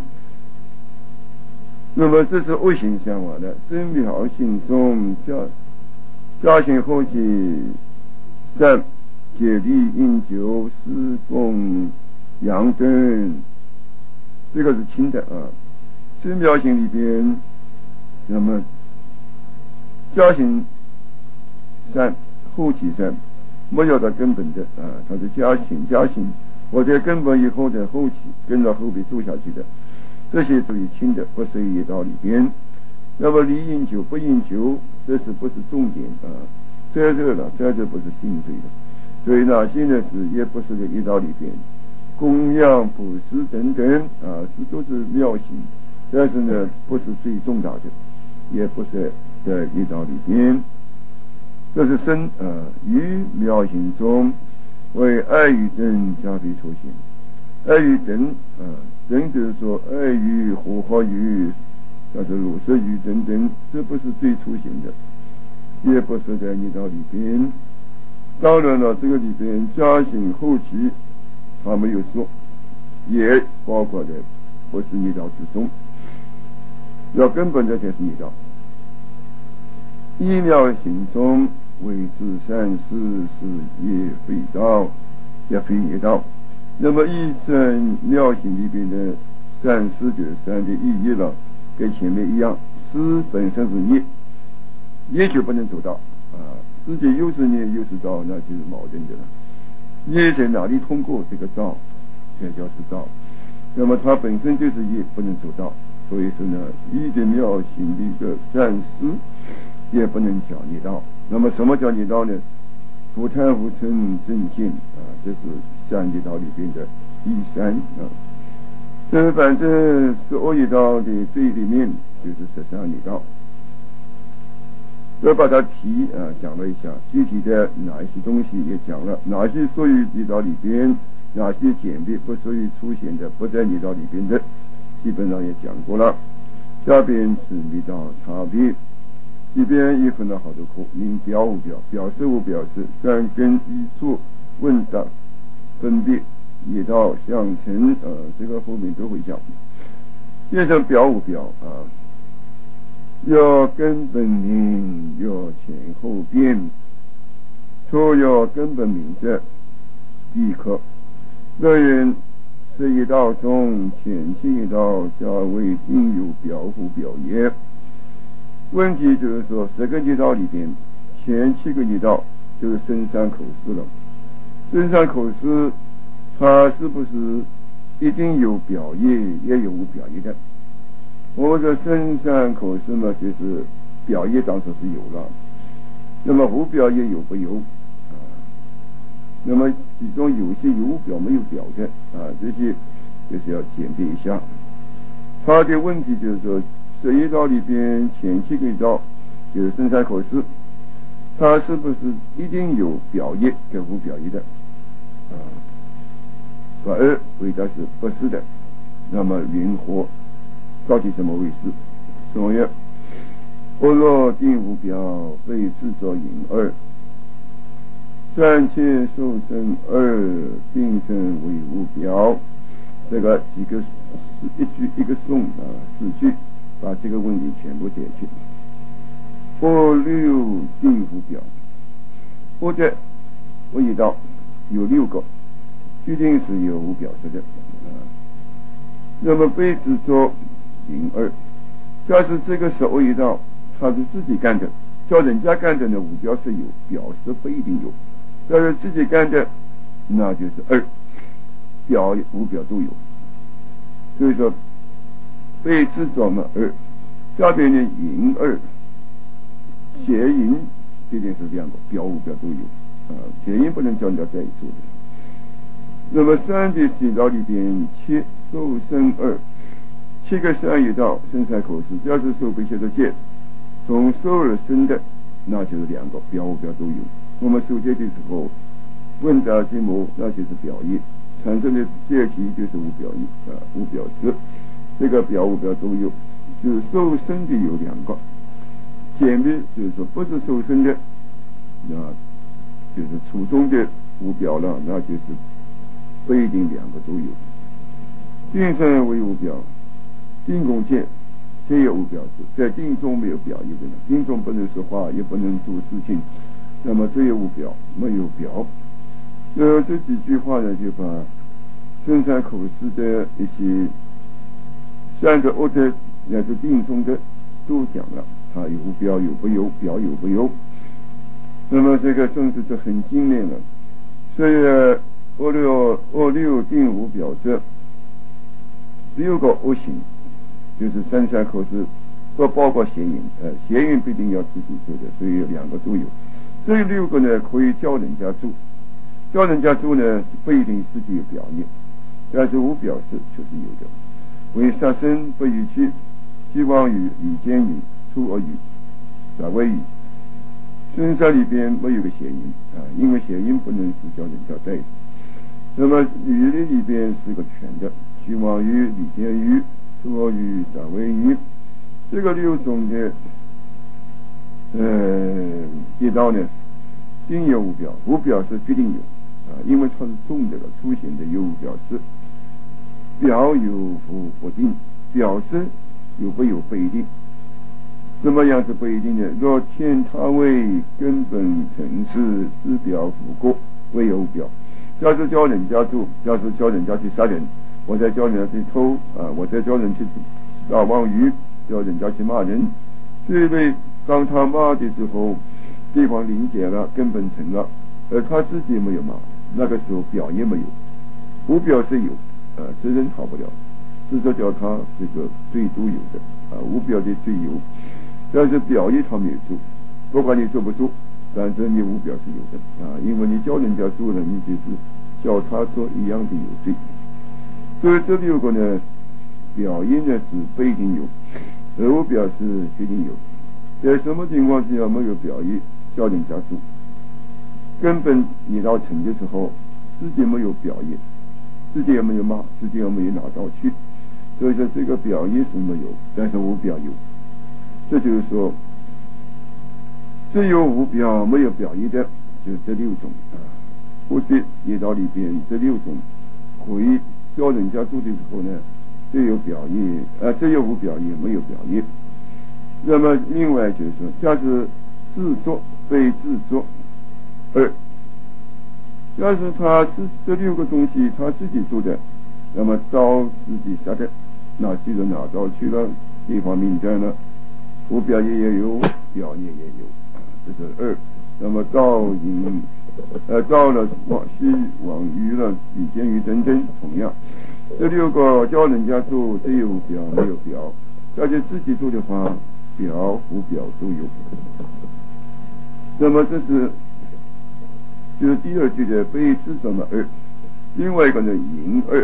那么这是恶行相往的，生苗性中加加行后期善解力饮酒施供养灯，这个是轻的啊。生苗性里边，那么加行善后期善。没有到根本的啊，它是加行加行，或者根本以后的后期跟到后边做下去的，这些属于轻的，不属于业道里边。那么离饮酒不饮酒，这是不是重点啊？在这了，在这不是性罪的，所以哪些呢是也不是在业道里边。供养布施等等啊，是都是妙行，但是呢不是最重大的，也不是在业道里边。这是身啊，于妙行中为爱与等加倍出现。爱与等啊，等就是说爱与火花与，叫做乳色与等等，这不是最出现的，也不是在业道里边。 当然了，这个里边家行后期他没有说，也包括的不是逆道之中，要根本的才是逆道。一妙行中为之善事是也非道，也非业道。那么一生妙行里边的善事就是善的意义了，跟前面一样，事本身是业，业就不能走道啊，自己又是业又是道，那就是矛盾的了。业在哪里通过这个道，这叫是道。那么它本身就是业，不能走道，所以说呢，一的妙行的一个善事也不能叫逆道。那么什么叫逆道呢？不贪无嗔正见啊，这是三业道里边的第三啊。这反正十二业道的最里面就是十三业道。要把它提啊讲了一下，具体的哪一些东西也讲了，哪些属于业道里边，哪些简别不属于出现的，不在业道里边的，基本上也讲过了。下边是业道差别。这边也分了好多课，明表无表，表示无表示，三根依作问答分别业道相成，呃，这个后面都会讲。接着表无表啊，要根本明，要前后变，初要根本明者，即可。若人是一道中前期一道较为应有表无表也。问题就是说，十个业道里边，前七个业道就是深山口识了。深山口识，它是不是一定有表业，也有无表业的？我的深山口识嘛，就是表业当时是有了，那么无表业有不有啊？那么其中有些有表没有表的啊，这些就是要鉴别一下。他的问题就是说，这一道里边前七个一道就是深山口识，它是不是一定有表业跟无表业的啊？反而回答是不是的。那么云何到底怎么回事？所以般若定无表，被制作引二，三切受生二，定生为无表。这个几个是一句一个颂啊，四句把这个问题全部解决。般六定无表，或者我一道有六个，决定是有无表示的啊。那么被制作引二，假使这个十二一道他是自己干的，叫人家干的呢，无表是有，表示不一定有。要是自己干的，那就是二，表无表都有。所以说被制作嘛二，下边呢引二，谐音这件是两个，表无表都有啊，谐音不能叫人家在一起的。那么三的四道里边，七受生二，七个善业道生财口识，只要是受被写的戒，从受而生的，那就是两个，表无表都有。我们受戒的时候，问答结魔，那就是表业产生的戒体，就是无表业啊，无表识。这个表无表都有，就是受生的有两个，简别就是说不是受生的，那就是初中的无表了，那就是不一定两个都有。定生为无表，定功戒皆有无表示，在定中没有表业的呢，定中不能说话，也不能做事情，那么这有无表，没有表。呃，这几句话呢，就把生产口识的一些善的恶的乃是定中的都讲了，它有无表有不有，表有不有。那么这个正是这很精炼了。所以二六二六定无表者，六个恶行，就是三善口识，都包括邪淫，呃，邪淫不一定要自己做的，所以两个都有。这六个呢，可以叫人家做，叫人家做呢，不一定自己有表业，但是无表示确实有的。为杀生不与去，希望语、礼间语、出恶语、杂味语。生杀里边没有个谐音啊，因为谐音不能是叫人家带的。那么语的里边是个全的，希望语、礼间语、出恶语、杂味语，这个六种的呃业道呢， 今有无表，无表示决定有啊，因为它是重的了，出现的有无表示。表有无不定，表示有不有不一定。什么样是不一定的？若天他为根本成事之表无过，为有表。要是教人家做，要是教人家去杀人，我在教人家去偷啊，我在教人去打网鱼，教人家去骂人。这位当他骂的时候，对方理解了，根本成了，而他自己没有骂，那个时候表也没有，无表是有，啊，这人逃不了，是这叫他这个罪都有的啊，无表的罪有。但是表意他没有做，不管你做不做，但是你无表是有的啊，因为你教人家做了，你就是叫他做一样的有罪。所以这六个呢，表意呢是不一定有，而无表是决定有。在什么情况之下没有表意教人家做？根本你到成的时候，自己没有表意，自己也没有骂，自己也没有拿刀去，所以说这个表意是没有，但是无表有。这就是说，只有无表没有表意的，就这六种啊。或许业道里边这六种，可以教人家做的时候呢，只有表意，呃，只有无表意，没有表意。那么另外就是说，假使自作被自作，二，要是他这这六个东西他自己做的，那么刀自己杀的，那记得拿刀去了，地方民战了。无表意也有，表意也有，这是二。那么到引，呃，到了往西往鱼了，以见鱼等等，同样，这六个教人家做，只有表没有表，而且自己做的话，表无表都有。那么这是就是第二句的非自作的二，另外一个呢引二。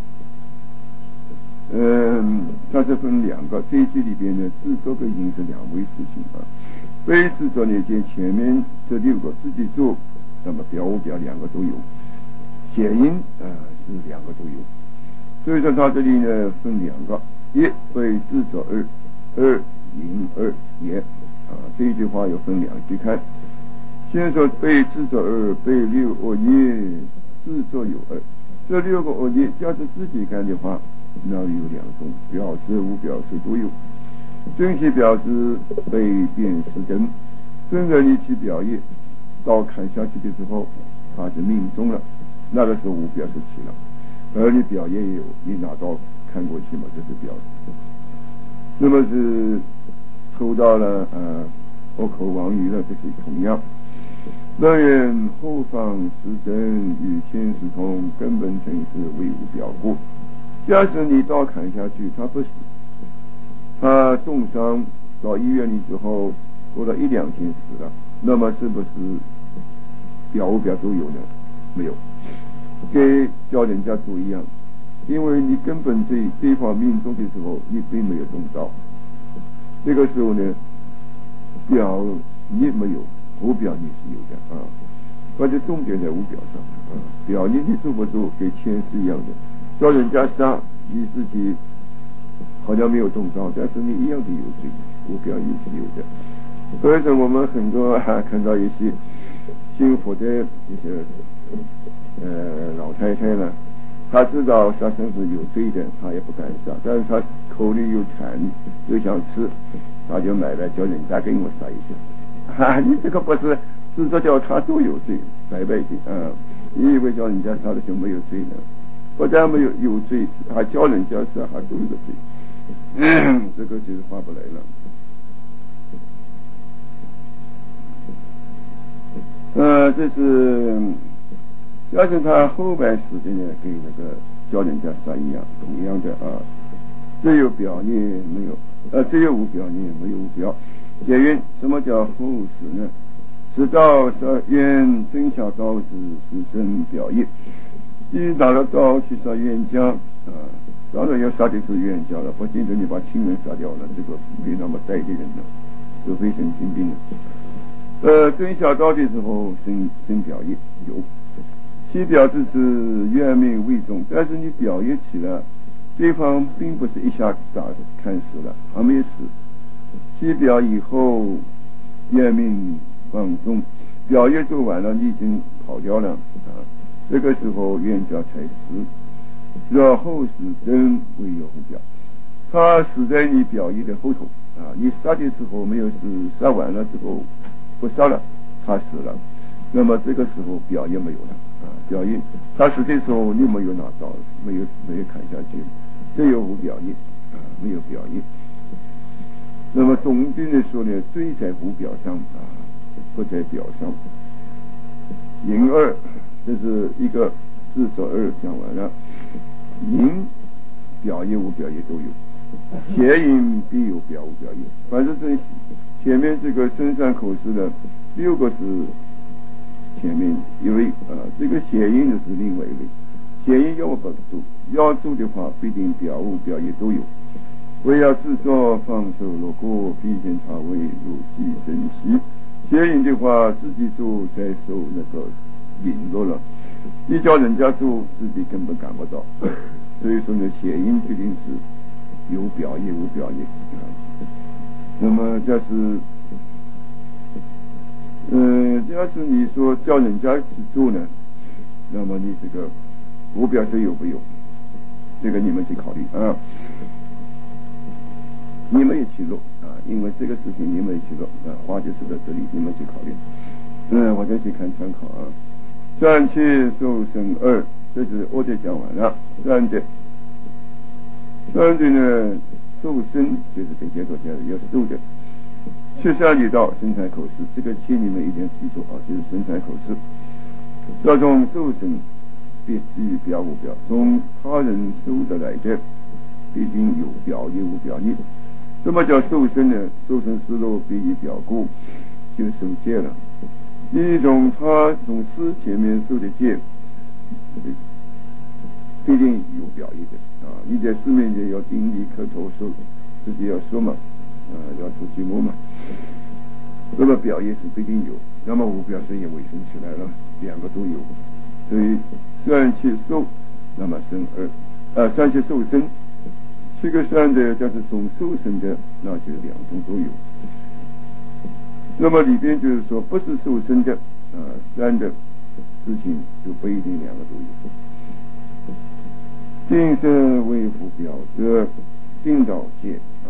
嗯，它是分两个，这一句里边呢，自作跟引是两回事情啊。非自作呢，就前面这六个自己做，那么表无表两个都有，谐音啊是两个都有。所以说它这里呢分两个，一非自作二，二引二也啊。这一句话要分两句看。先说非自作二，非六恶业，自作有二。这六个恶业，要是自己干的话，那有两种，表示无表示都有。真气表示被辨识根，真的你去表意，到看下去的时候，他是命中了，那个时候无表示起了。而你表也有，你拿刀看过去嘛，这是表示。那么是抽到了呃恶口妄语了，这是同样。那愿后方实真与前世同，根本成是为无表故。假使你到看下去，他不死，他重伤到医院里之后，过了一两天死了，那么是不是表无表都有呢？没有，跟教人家做一样，因为你根本对对方命中的时候，你并没有动刀，这个时候呢，表你没有，无表你是有的啊。而且重点在无表上啊，表你你做不做，跟前世一样的。叫人家杀，你自己好像没有动刀，但是你一样的有罪，无表也是有的。所以说我们很多、啊、看到一些幸福的一些呃老太太呢，她知道杀生是有罪的，她也不敢杀，但是她口里有馋又想吃，她就买来叫人家给我杀一下。啊，你这个不是是这叫她都有罪，白白的啊！你以为叫人家杀了就没有罪呢？不但没有有罪，还叫人家杀，还都有罪，嗯，这个就是划不来了。呃，这是要是他后半时的呢，跟那个叫人家杀一样，同样的啊，只有表意没有，呃，只有无表意没有无表。解云什么叫后时呢？直到说愿真小刀子是生表意。你拿了刀去杀冤家啊，当然要杀的是冤家了，不见得你把亲人杀掉了，这个没那么带的人了，除非神经病了。呃，真小刀的时候生生表意有，其表示是怨命未终，但是你表意起了，对方并不是一下打看死了，还没死，其表以后怨命放纵， 表业做完了，你已经跑掉了啊，这个时候冤家才死，若后死真为有胡表，他死在你表业的后头啊，你杀的时候没有死，杀完了之后不杀了，他死了，那么这个时候表业没有了啊，表业他死的时候你没有拿刀，没有没有砍下去，这有无表业啊，没有表业。那么总的来说呢，罪在无表上啊，不在表上。淫二，这是一个字首二讲完了。淫表业无表业都有，邪淫必有表无表业。反正这前面这个身上口试的六个是前面一类啊，这个邪淫的是另外一类。邪淫要不做，要做的话必定表无表业都有。为要制作放手落果，并见他为如鸡生息。邪淫的话，自己做再受那个引落了，一叫人家做，自己根本赶不到。所以说呢，邪淫必定是有表业无表业。那么这是，嗯、呃，要是你说叫人家去做呢，那么你这个无表是有不有？这个你们去考虑啊。你们也去录啊，因为这个事情你们也去录啊，话就说到这里，你们去考虑。嗯，我再去看参考啊。三七受生二，这是我得讲完了。三的，三的呢，受生就是给结果讲的要受的。七三里道生产口试，这个七你们一定要记住啊，就是生产口试。这种受生必须表无表，从他人收得来的，必定有表业无表业。什么叫受身呢？受身失落必以表故，就受戒了。一种他从师前面受的戒，必定有表业的啊！你在师面前要顶礼磕头说，自己要说嘛，啊，要出寂寞嘛。那么表业是必定有，那么无表示也卫生起来了，两个都有。所以算去受，那么生二，啊，算去受生。这个算的，但是总受生的，那就两种都有。那么里边就是说，不是受生的啊，算的事情就不一定两个都有。定生为辅表者，定道戒啊，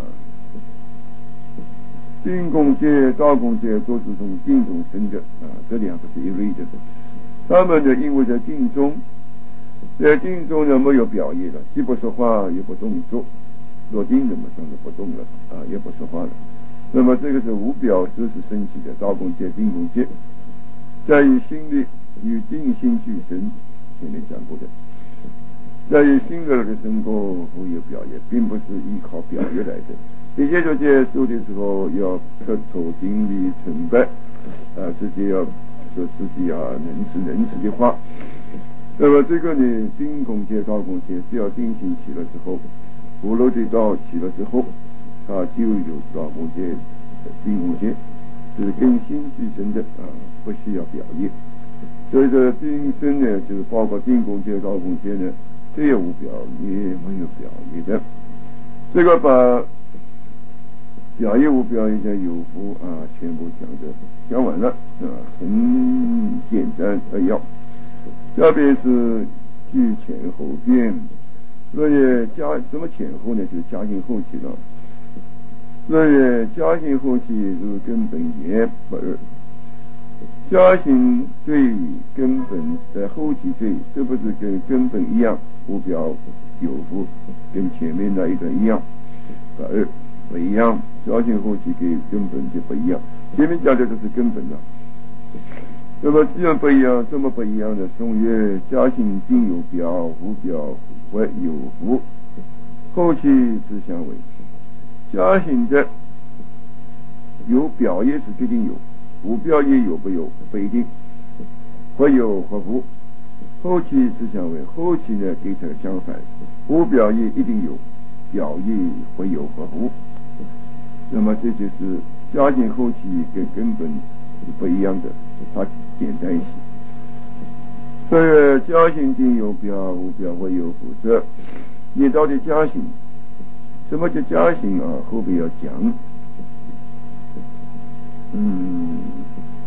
定功戒、道功戒都是从定中生的啊，这两个是一类的。他们呢，因为在定中，在定中呢没有表业了，既不说话也不动作。落定的嘛，当然不动了啊，也不说话了。那么这个是无表示是升起的道功戒、定功戒，在于心力与定心俱生，前面讲过的。在于心的那个升过无有表业，并不是依靠表业来的。一切就结束的时候要磕头顶礼崇拜啊，自己要说自己啊能吃能吃的话。那么这个呢，定功戒、道功戒只要定心起了之后。无漏的道起了之后，它就有道功戒、定功戒，是跟心俱生的啊，不需要表业。所以说定生呢，就是包括定功戒、道功戒呢，这也无表业，没有表业的。这个把表业无表业的有无啊，全部讲的讲完了啊，很简单扼要。下边是据前后变。所以加什么前后呢？就是加行后期了。所以加行后期如根本言不二。加行最根本的后期最，是不是跟根本一样？无表有无，跟前面那一段一样？不二不一样。加行后期跟根本就不一样。前面讲的都是根本了。那么既然不一样，这么不一样的，宋曰加行定有表，无表或有无，后期之相违。加行的有表业是必定有，无表业有不有不一定，或有或无，后期之相违。后期呢跟这个相反，无表业一定有，表业或有或无。那么这就是加行后期跟根本是不一样的，它简单一些。所以加行定有表，无表或有无者，你到底加行？什么叫加行啊？后边要讲。嗯，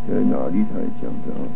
在哪里他讲的啊？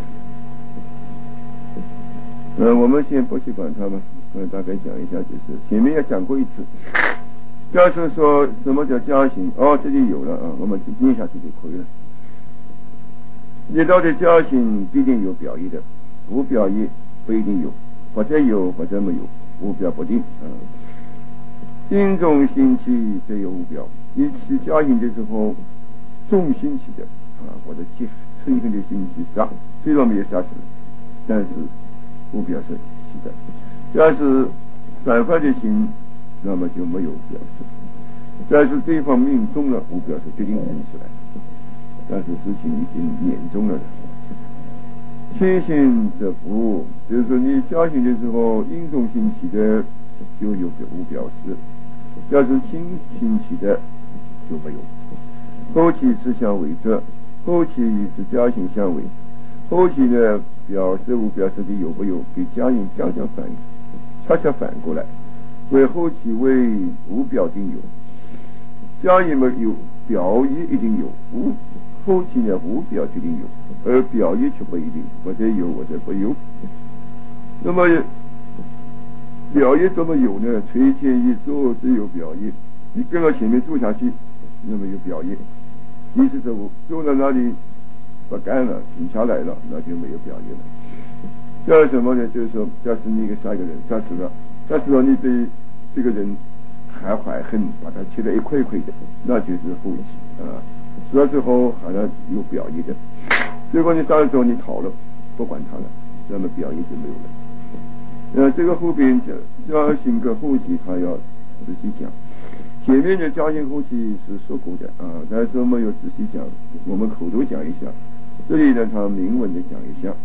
呃，我们先不去管它们，呃，大概讲一下，就是前面也讲过一次。要是说什么叫家行，哦，这里有了啊，我们就念下去就可以了。你到底家行必定有表意的，无表意不一定有，或者有或者没有，无表不定啊。因中兴起则有无表，你起家行的时候，重兴起的啊，或者起嗔恨的兴起杀，虽然没有杀死，但是无表示起的。要是反反的心，那么就没有表示。但是对方命中了，无表示决定生起来，但是事情已经严重了的。切心则不，就是说你家行的时候，因中兴起的就有无表示，要是轻兴起的就没有。后期是相违者，后期是家行相违，后期呢表示无表示的有没有，给家行将将反应，恰恰反过来，为后期为无表定有，家行没有表意一定有，无后期呢无表决定有，而表意却不一定，或者有或者不有。那么表意怎么有呢？垂前一做只有表意，你跟到前面做下去，那么有表意。意思是我做到那里不干了，停下来了，那就没有表意了。叫什么呢？就是说，要是你给杀一个人，杀死了，杀死了，你对这个人还怀恨，把他切了一块一块的，那就是后期啊。死了之后好像有表意的，结果你杀的时候你逃了，不管他了，那么表意就没有了。呃，这个后边讲家行跟后期他要仔细讲，前面的家行后期是说过的啊，但是没有仔细讲，我们口头讲一下。这里呢，他明文的讲一下。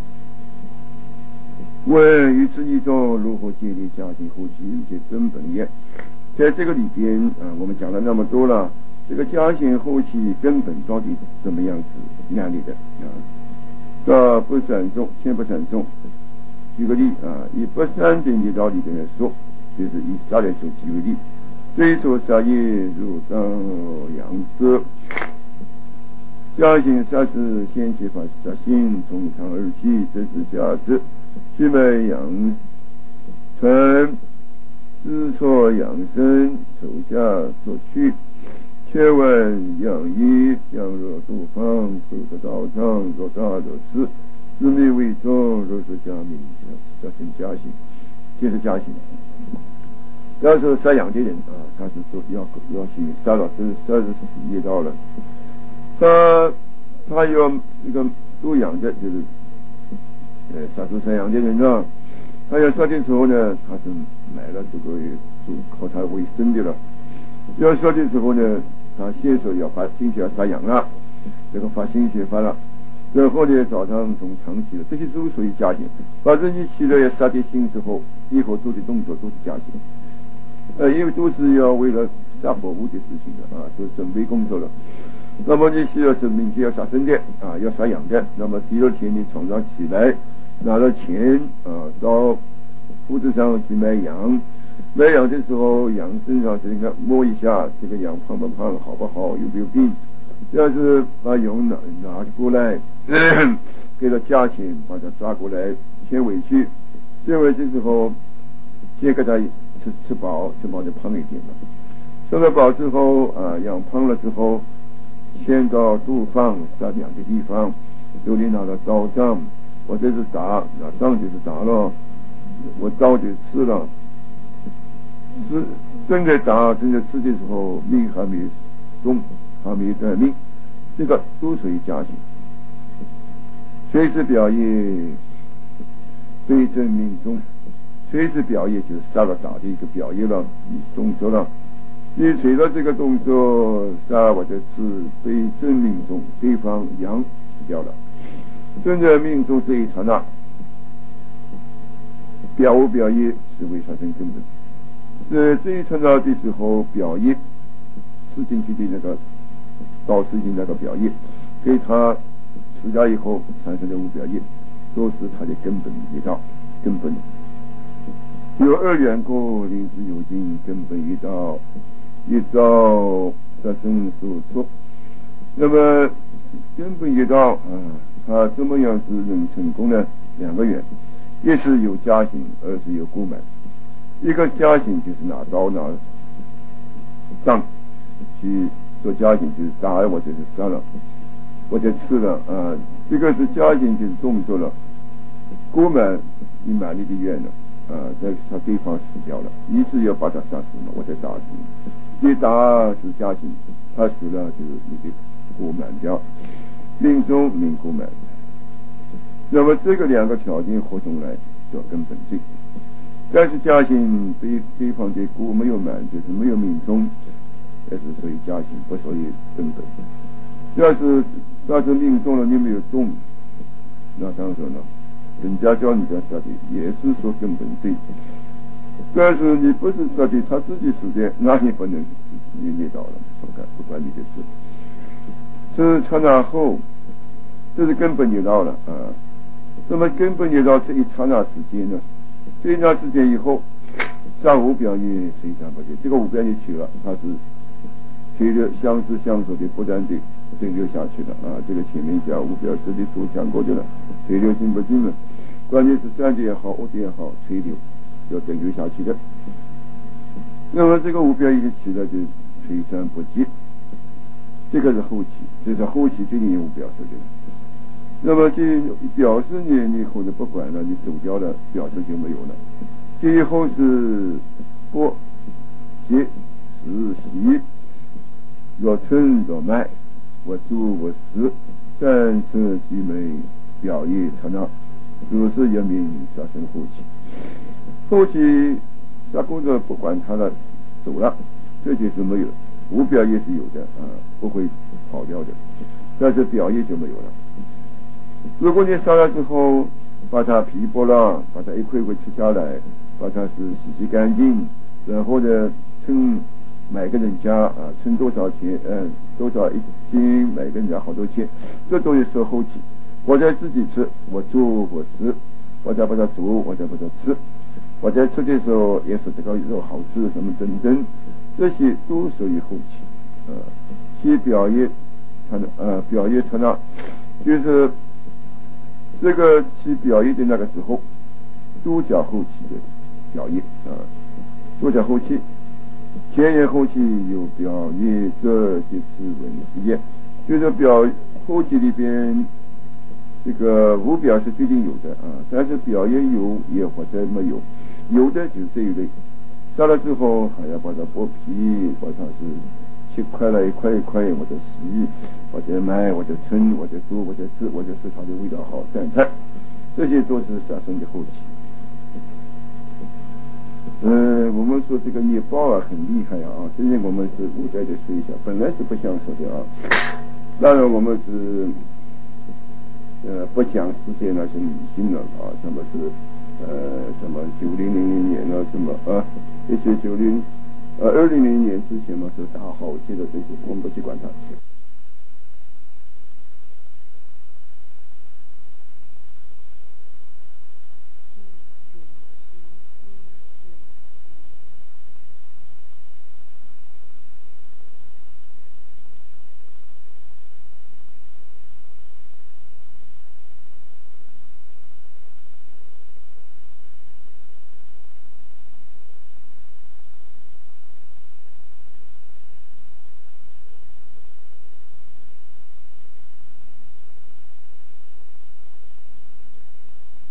问于此一种如何建立家行后期有些根本也，在这个里边啊，我们讲了那么多了，这个家行后期根本到底怎么样子安理的啊？这不闪重，先不闪重。举个例啊，以不三等的道理来说，就是以杀来说举个例，虽说杀业如当阳者，家行杀是先期法杀心，从长而起，这是假之。须眉养存，知错养生，手下所去。却问养医，养若度方，手得道场，若大若次，自命为重，若是家命，这是家行，这是家行。要是杀养的人啊，他是说要要去杀了，这杀是死业道了。他他要这个度养的，就是呃杀出杀养的人呢，他要杀的时候呢，他是买了这个就靠他为生的了。要杀的时候呢，他先说要发心血要杀羊了，这个发心血发了，然后呢早上从长期的，这些都属于家行。反正你起了要杀的心之后，以后做的动作都是家行。呃，因为都是要为了杀活物的事情的啊，都准备工作了。那么你需要是明天要杀生的啊，要杀羊的，那么第二天你早上起来拿了钱啊，到铺子上去买羊。买羊的时候，羊身上这个摸一下，这个羊胖不胖，好不好，有没有病？要是把羊拿拿过来，呃、给了价钱，把它抓过来，牵回去，牵回去之后，先给它吃吃饱，吃饱就胖一点了。吃了饱之后啊，养胖了之后，牵到度放杀羊的地方，手里拿了刀杖，或者是打，拿杖就是打了，我刀就吃了。是正在打正在吃的时候，命还没终，还没断命，这个都属于家行。随时表业对正命终，随时表业就是杀了打的一个表业了，你动作了。你随着这个动作杀或者吃对正命终，对方羊死掉了。正在命中这一刹那，表无表业是为杀生根本。呃，这一刹那的时候，表业吃进去的那个到吃进那个表业，给他吃下以后产生的无表业，都是他的根本一道，根本有二缘故，临时有尽，根本一道，一道杀生所错。那么根本业道啊，它怎么样是能成功呢？两个缘，一是有家行，二是有故门。一个家行就是拿刀拿杖去做家行，就是打或者是杀了或者吃了啊，这个是家行，就是动作了。故门你满力的愿了啊，但是他对方死掉了，你是要把他杀死了，我再打死你。你打是家行，他死了就是你的故门掉，命中命故门。那么这个两个条件合同来叫根本罪。但是家行对对方的故没有满，就是没有命中，但是属于家行，不属于根本。要是要是命中了，你没有动，那当然说呢，人家叫你在杀的，也是说根本罪。但是你不是杀的，他自己死的，那你不能你灭到了，不管不关你的事。是刹那后，这是根本业道了啊。那么根本业道这一刹那之间呢，这一刹那之间以后，上无表业随三不减，这个无表业去了，它是随着相思相守的不断的蒸馏下去了啊。这个前面讲无表实的都讲过的了，随流进不进了，关键是善的也好，恶的也好，随流要蒸馏下去的。那么这个无表业起了就随三不减，这个是后期，这是后期对你无表示的。那么这表示你你后头不管了，你走掉了，表示就没有了。这以后是波、节、时、习，若春若麦，我住我食，三次俱美，表业刹那，如是一名杀生后期。后期杀工作不管他了，走了，这就是没有。无表业是有的啊，不会跑掉的，但是表业就没有了。如果你杀了之后，把它皮剥了，把它一块块切下来，把它是洗洗干净，然后呢称买给人家啊，称多少钱，嗯，多少一斤，买给人家好多钱，这都是说后期。我在自己吃，我做我吃，我再把它煮，我再把它吃，我在吃的时候也说这个肉好吃，什么等等，这些都属于后期。呃，其表业，看呃表业刹那，就是这个其表业的那个时候，都叫后期的表业啊，都叫后期。前言后期有表业，这就是文字业，就是表后期里边这个无表是决定有的啊，但是表业有也或者没有，有的就是这一类。杀了之后还要把它剥皮，把它是切块了一块一块，或者洗，或者买，或者称，或者煮，或者吃，或者是它的味道好淡淡，这些都是杀生的后期。嗯、呃，我们说这个业报啊很厉害啊，这些我们是古代的说一下，本来是不想说的啊。当然我们是呃不讲世界那些迷信了啊，什么是呃什么九零零零年啊，什么啊一些九零呃二零零年之前嘛是大好些的这些，我们不去管它。